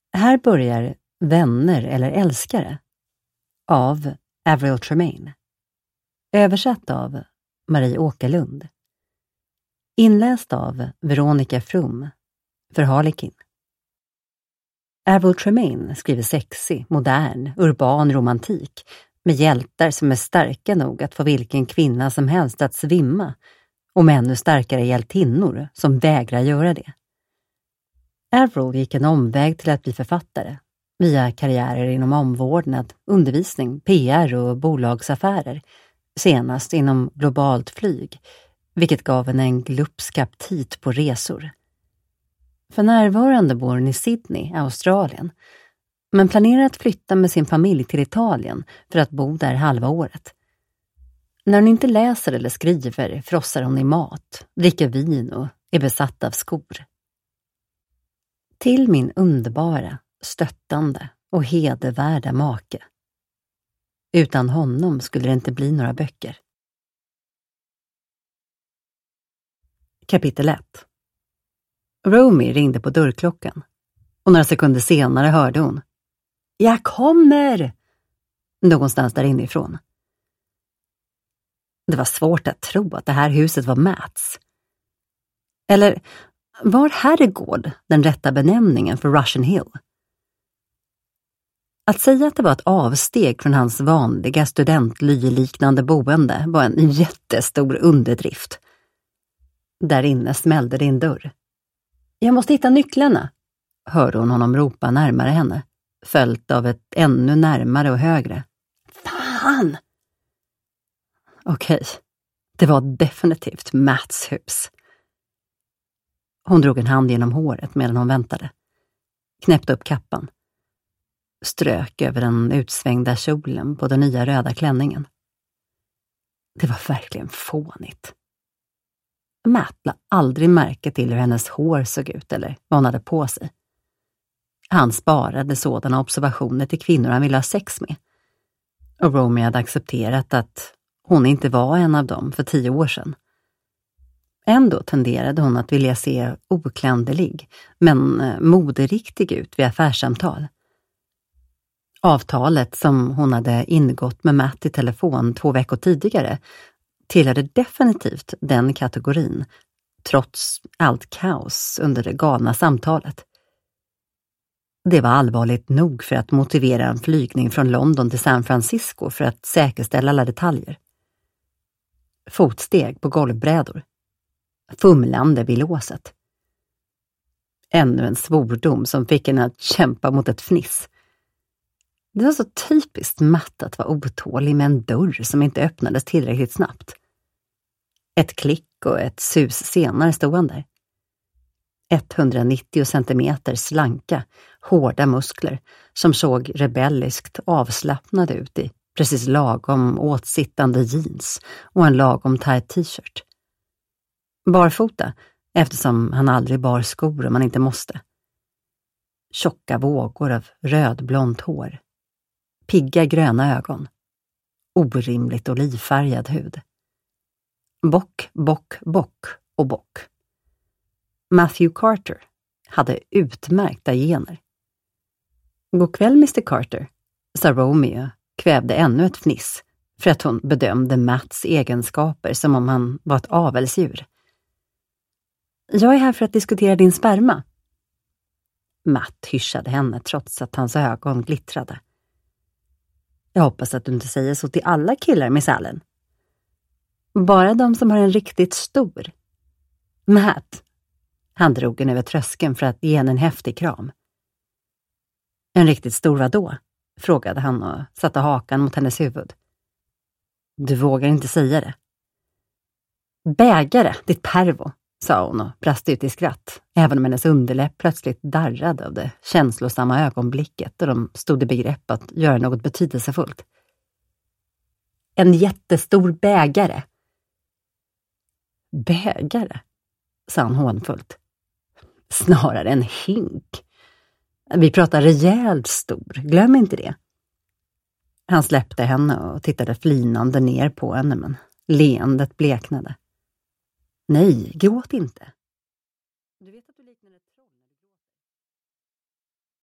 Här börjar Vänner eller älskare av Avril Tremaine. Översatt av Marie Åkerlund. Inläst av Veronica From för Harlekin. Avril Tremaine skriver sexig, modern, urban romantik med hjältar som är starka nog att få vilken kvinna som helst att svimma och med ännu starkare hjältinnor som vägrar göra det. Avril gick en omväg till att bli författare via karriärer inom omvårdnad, undervisning, PR och bolagsaffärer, senast inom globalt flyg, vilket gav henne en glupsk aptit på resor. För närvarande bor hon i Sydney, Australien, men planerar att flytta med sin familj till Italien för att bo där halva året. När hon inte läser eller skriver frossar hon i mat, dricker vin och är besatt av skor. Till min underbara, stöttande och hedervärda make. Utan honom skulle det inte bli några böcker. Kapitel 1. Romy ringde på dörrklockan och några sekunder senare hörde hon: "Jag kommer!" någonstans där inifrån. Det var svårt att tro att det här huset var Matts. Eller var herrgård den rätta benämningen för Russian Hill? Att säga att det var ett avsteg från hans vanliga studentlyliknande boende var en jättestor underdrift. Där inne smällde det in dörr. "Jag måste hitta nycklarna", hörde hon honom ropa närmare henne, följt av ett ännu närmare och högre: "Fan!" Okej, det var definitivt Matts hus. Hon drog en hand genom håret medan hon väntade. Knäppte upp kappan. Strök över den utsvängda kjolen på den nya röda klänningen. Det var verkligen fånigt. Matt la aldrig märke till hur hennes hår såg ut eller vad hon hade på sig. Han sparade sådana observationer till kvinnor han ville ha sex med. Och Romy hade accepterat att hon inte var en av dem för 10 år sedan. Ändå tenderade hon att vilja se oklanderlig, men moderiktig ut vid affärssamtal. Avtalet som hon hade ingått med Matt i telefon 2 veckor tidigare tillhörde definitivt den kategorin, trots allt kaos under det galna samtalet. Det var allvarligt nog för att motivera en flygning från London till San Francisco för att säkerställa alla detaljer. Fotsteg på golvbrädor. Fumlande vid låset. Ännu en svordom som fick henne att kämpa mot ett fniss. Det var så typiskt Matt att vara otålig med en dörr som inte öppnades tillräckligt snabbt. Ett klick och ett sus senare stod han där. 190 centimeter slanka, hårda muskler som såg rebelliskt avslappnade ut i precis lagom åtsittande jeans och en lagom tight t-shirt. Barfota, eftersom han aldrig bar skor om man inte måste. Tjocka vågor av rödblont hår. Pigga gröna ögon. Orimligt olivfärgad hud. Bock, bock, bock och bock. Matthew Carter hade utmärkta gener. "God kväll, Mr. Carter", sa Romeo, kvävde ännu ett fniss för att hon bedömde Matts egenskaper som om han var ett avelsdjur. "Jag är här för att diskutera din sperma." Matt hyschade henne trots att hans ögon glittrade. "Jag hoppas att du inte säger så till alla killar, Miss Allen." "Bara de som har en riktigt stor." "Matt." Han drog henne över tröskeln för att ge henne en häftig kram. "En riktigt stor vadå?" frågade han och satte hakan mot hennes huvud. "Du vågar inte säga det." "Bägare, ditt pervo", sa hon och brast ut i skratt, även om hennes underläpp plötsligt darrade av det känslosamma ögonblicket och de stod i begrepp att göra något betydelsefullt. "En jättestor bägare." "Bägare", sa han hånfullt. "Snarare en hink. Vi pratar rejält stor, glöm inte det." Han släppte henne och tittade flinande ner på henne, men leendet bleknade. "Nej, gråt inte.